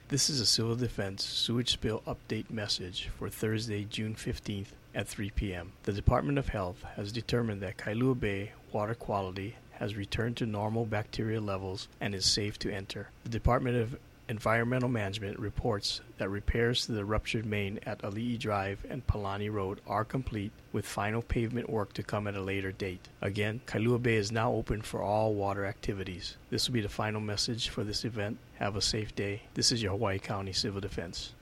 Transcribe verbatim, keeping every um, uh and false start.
This is a Civil Defense Sewage Spill Update message for Thursday, June fifteenth at three p.m. The Department of Health has determined that Kailua Bay water quality has returned to normal bacteria levels and is safe to enter. The Department of Environmental Management reports that repairs to the ruptured main at Ali'i Drive and Palani Road are complete, with final pavement work to come at a later date. Again, Kailua Bay is now open for all water activities. This will be the final message for this event. Have a safe day. This is your Hawaii County Civil Defense.